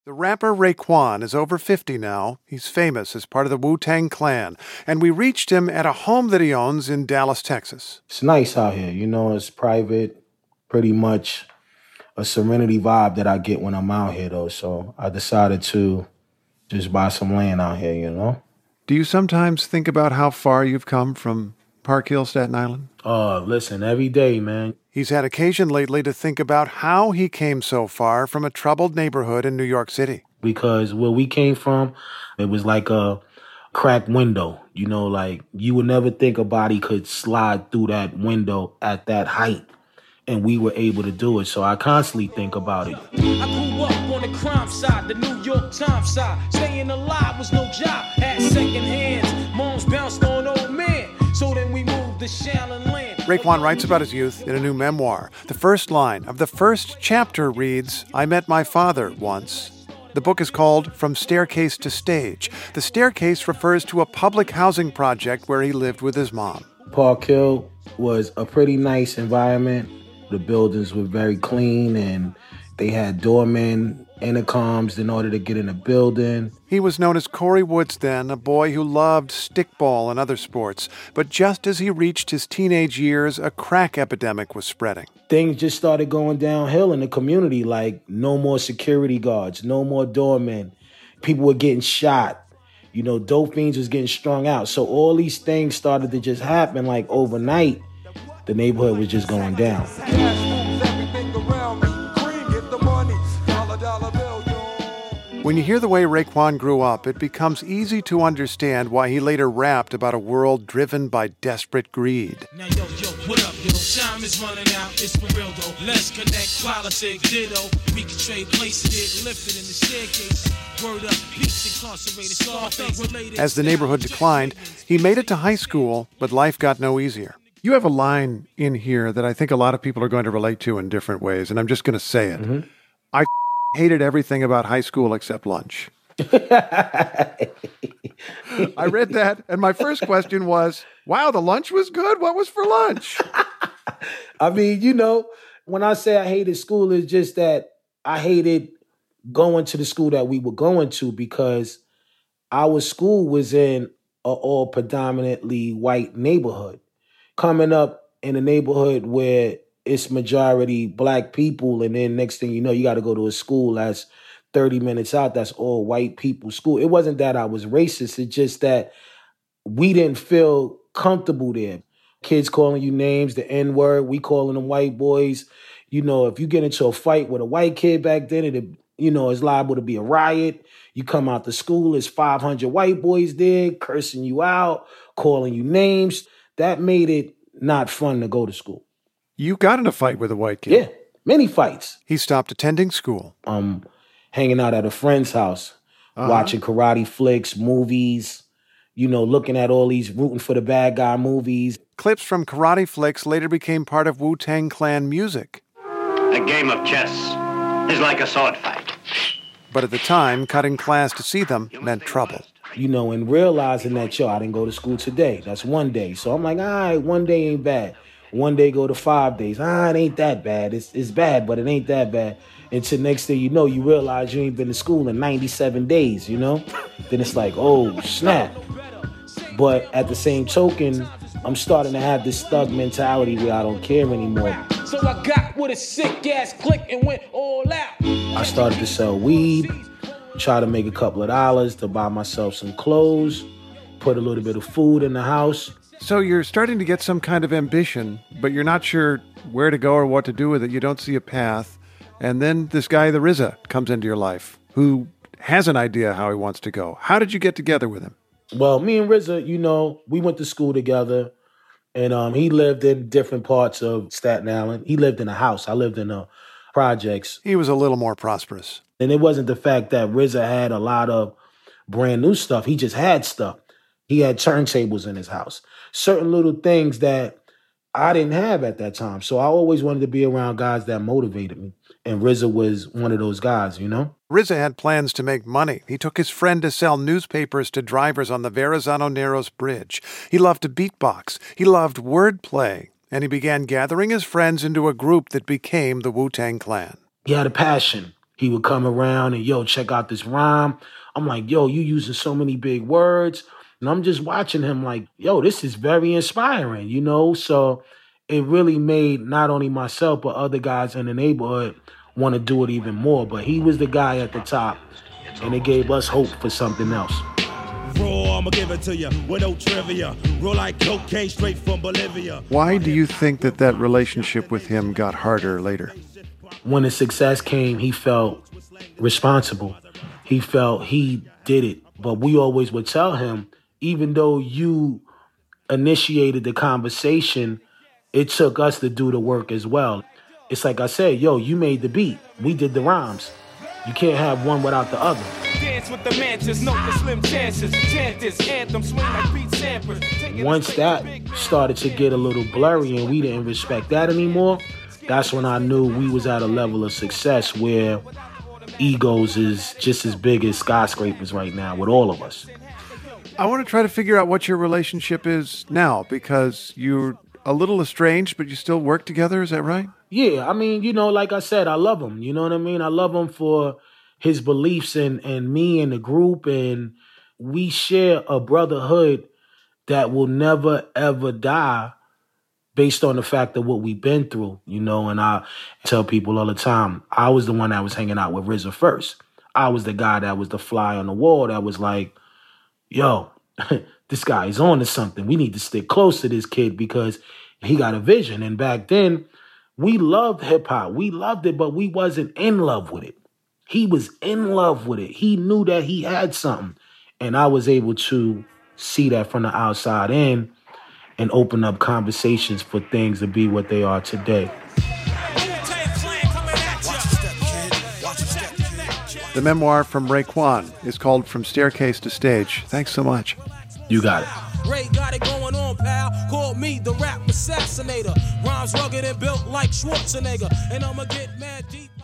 The rapper Raekwon is over 50 now. He's famous as part of the Wu-Tang Clan, and we reached him at a home that he owns in Dallas, Texas. It's nice out here. It's private, pretty much a serenity vibe that I get when I'm out here, though. So I decided to just buy some land out here. Do you sometimes think about how far you've come from Park Hill, Staten Island? Listen, every day, man. He's had occasion lately to think about how he came so far from a troubled neighborhood in New York City. Because where we came from, it was like a cracked window. Like you would never think a body could slide through that window at that height. And we were able to do it. So I constantly think about it. I grew up on the crime side, the New York Times side. Staying alive was no job. Had second hands. Moms bounced on old men. So then we moved to Shaolin Land. Raekwon writes about his youth in a new memoir. The first line of the first chapter reads, "I met my father once." The book is called From Staircase to Stage. The staircase refers to a public housing project where he lived with his mom. Park Hill was a pretty nice environment. The buildings were very clean and they had doormen, intercoms in order to get in the building. He was known as Corey Woods then, a boy who loved stickball and other sports. But just as he reached his teenage years, a crack epidemic was spreading. Things just started going downhill in the community, like no more security guards, no more doormen. People were getting shot. Dope fiends was getting strung out. So all these things started to just happen like overnight. The neighborhood was just going down. When you hear the way Raekwon grew up, it becomes easy to understand why he later rapped about a world driven by desperate greed. Now, yo, what up, yo? Time is running out, it's for real, though. Let's connect, politics, ditto. We can trade places, lifted in the staircase. Word up, peace incarcerated, Scarface related. As the neighborhood declined, he made it to high school, but life got no easier. You have a line in here that I think a lot of people are going to relate to in different ways, and I'm just going to say it. Mm-hmm. I hated everything about high school except lunch. I read that, and my first question was, wow, the lunch was good? What was for lunch? I mean, when I say I hated school, it's just that I hated going to the school that we were going to because our school was in an all predominantly white neighborhood. Coming up in a neighborhood where it's majority black people, and then next thing you know, you got to go to a school that's 30 minutes out, that's all white people school. It wasn't that I was racist. It's just that we didn't feel comfortable there. Kids calling you names, the N-word, we calling them white boys. If you get into a fight with a white kid back then, it's liable to be a riot. You come out to school, there's 500 white boys there cursing you out, calling you names. That made it not fun to go to school. You got in a fight with a white kid? Yeah, many fights. He stopped attending school. Hanging out at a friend's house, watching karate flicks, movies, looking at all these rooting for the bad guy movies. Clips from karate flicks later became part of Wu-Tang Clan music. A game of chess is like a sword fight. But at the time, cutting class to see them meant trouble. And realizing that, I didn't go to school today. That's one day. So I'm like, all right, one day ain't bad. One day go to 5 days. It ain't that bad. It's bad, but it ain't that bad. Until next thing you know, you realize you ain't been to school in 97 days, Then it's like, oh, snap. But at the same token, I'm starting to have this thug mentality where I don't care anymore. So I got with a sick ass click and went all out. I started to sell weed, try to make a couple of dollars to buy myself some clothes, put a little bit of food in the house. So you're starting to get some kind of ambition, but you're not sure where to go or what to do with it. You don't see a path. And then this guy, the RZA, comes into your life, who has an idea how he wants to go. How did you get together with him? Well, me and RZA, we went to school together. And he lived in different parts of Staten Island. He lived in a house. I lived in the projects. He was a little more prosperous. And it wasn't the fact that RZA had a lot of brand new stuff. He just had stuff. He had turntables in his house. Certain little things that I didn't have at that time. So I always wanted to be around guys that motivated me. And RZA was one of those guys, RZA had plans to make money. He took his friend to sell newspapers to drivers on the Verrazano Narrows Bridge. He loved to beatbox. He loved wordplay. And he began gathering his friends into a group that became the Wu-Tang Clan. He had a passion. He would come around and, yo, check out this rhyme. I'm like, yo, you using so many big words. And I'm just watching him like, yo, this is very inspiring, you know? So it really made not only myself, but other guys in the neighborhood want to do it even more. But he was the guy at the top, and it gave us hope for something else. Raw, I'ma give it to you with no trivia. Roll like cocaine straight from Bolivia. Why do you think that relationship with him got harder later? When the success came, he felt responsible. He felt he did it. But we always would tell him, even though you initiated the conversation, it took us to do the work as well. It's like I said, yo, you made the beat. We did the rhymes. You can't have one without the other. Dance with the mantis, note the slim chances. Chant this anthem, swing like beat samples. Once that started to get a little blurry and we didn't respect that anymore, that's when I knew we was at a level of success where egos is just as big as skyscrapers right now with all of us. I want to try to figure out what your relationship is now, because you're a little estranged, but you still work together. Is that right? Yeah, I mean, you know, like I said, I love him. You know what I mean? I love him for his beliefs and me and the group. And we share a brotherhood that will never, ever die based on the fact of what we've been through, you know. And I tell people all the time, I was the one that was hanging out with RZA first. I was the guy that was the fly on the wall that was like, yo, this guy is on to something. We need to stick close to this kid because he got a vision. And back then, we loved hip-hop. We loved it, but we wasn't in love with it. He was in love with it. He knew that he had something. And I was able to see that from the outside in and open up conversations for things to be what they are today. The memoir from Raekwon is called From Staircase to Stage. Thanks so much. You got it. Ray got it going on, pal. Call me the rap assassinator. Rhymes rugged and built like Schwarzenegger. And I'ma get mad deep.